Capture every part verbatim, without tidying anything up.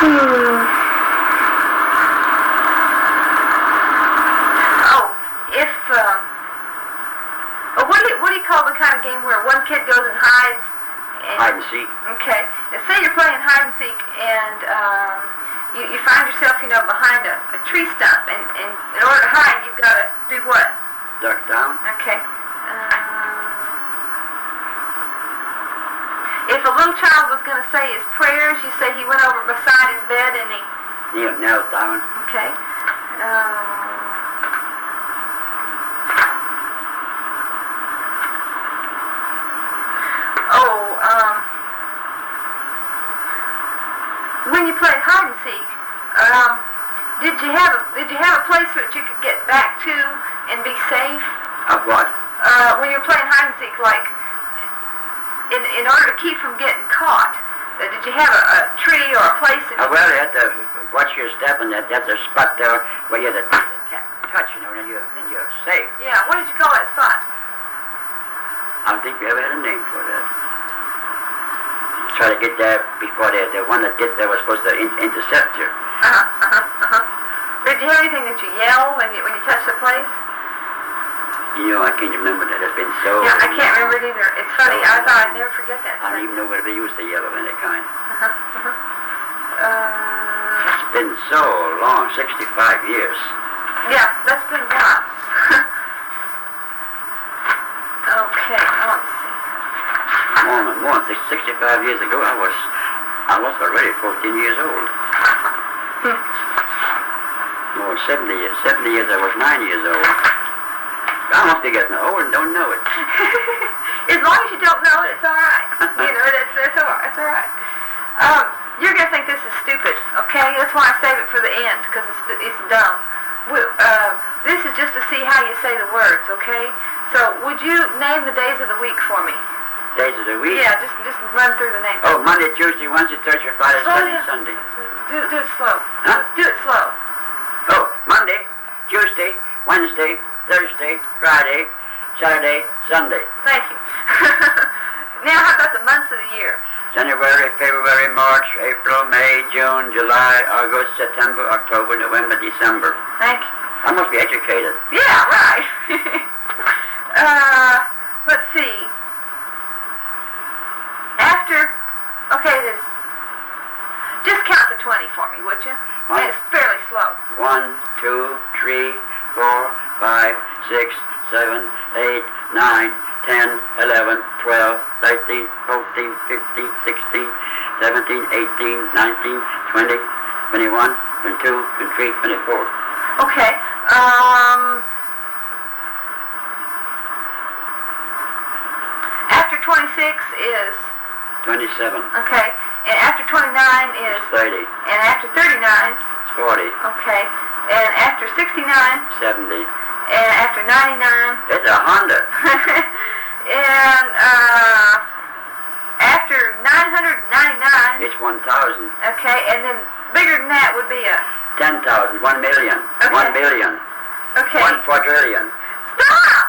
Oh, if, uh, oh, what do you, what do you call the kind of game where one kid goes and hides? And, hide and seek. Okay. And say you're playing hide and seek, and um, you, you find yourself, you know, behind a, a tree stump, and, and in order to hide, you've got to do what? Duck down. Okay. Um, if a little child was going to say his prayers, you say he went over beside his bed and he... Kneel, knelt down. Okay. Um, oh, um... when you played hide and seek, um, did you have a, did you have a place that you could get back to and be safe? Of what? Uh, when you were playing hide and seek, like, in in order to keep from getting caught, uh, did you have a, a tree or a place that Oh, well, you have to watch your step, and that, that's a spot there where you have to t- touch, you know, and you're, then you're safe. Yeah, what did you call that spot? I don't think we ever had a name for that. Try to get there before the, the one that did there was supposed to in, intercept you. Uh-huh, uh-huh, uh-huh. Did you have anything that you yell when you when you touch the place? You know, I can't remember that. It's been so... Yeah, I can't remember it either. It's funny. I thought I'd never forget that. I don't even know whether they used to yell of any kind. Uh-huh, uh-huh. Uh, It's been so long, sixty-five years. yeah, that's been a while. Okay, let's see. More than more than sixty-five years ago, I was, I was already fourteen years old. Hmm. More than seventy years. seventy years, I was nine years old. I must be getting old and don't know it. As long as you don't know it, it's all right. You know, it's, it's, all, it's all right. Um, you're going to think this is stupid, okay? That's why I save it for the end, because it's, it's dumb. We, uh, this is just to see how you say the words, okay? So, would you name the days of the week for me? Days of the week? Yeah, just just run through the names. Oh, Monday, Tuesday, Wednesday, Thursday, Friday, Slow Saturday, down. Sunday. Do, do it slow. Huh? Do it slow. Oh, Monday, Tuesday, Wednesday, Thursday, Friday, Saturday, Sunday. Thank you. Now, how about the months of the year? January, February, March, April, May, June, July, August, September, October, November, December. Thank you. I must be educated. Yeah, right. uh, let's see. After, okay, this, just count to twenty for me, would you? One. It's fairly slow. One, two, three, four, five, six, seven, eight, nine, ten, eleven, twelve, thirteen, fourteen, fifteen, sixteen, seventeen, eighteen, nineteen, twenty, twenty-one, twenty-two, twenty-three, twenty-four. Okay, um, after twenty-six is, twenty-seven. okay, and after twenty-nine is, thirty. and after thirty-nine, forty. okay, and after sixty-nine, seventy. and after ninety-nine, It's a hundred. and uh, after nine hundred ninety-nine, It's one thousand. okay, and then bigger than that would be a, ten thousand. One million. Okay. One billion. okay. One quadrillion. Stop!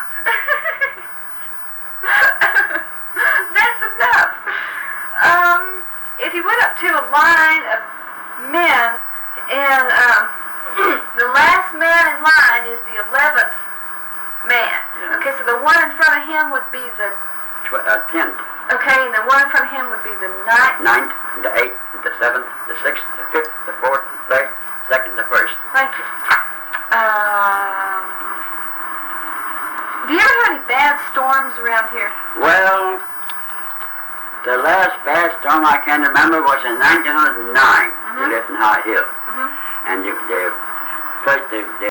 That's enough. Um, if you went up to a line of men, and um, the last man in line is the eleventh man. Yeah. Okay, so the one in front of him would be the, Tw- uh, tenth. okay, and the one in front of him would be the ninth. Ninth, the eighth, the seventh, the sixth, the fifth, the fourth, the third, second, the first. Thank you. Um, do you ever have any bad storms around here? Well, the last bad storm I can remember was in nineteen oh nine. Mhm. We lived in High Hill. Mm-hmm. And the, the first, the, the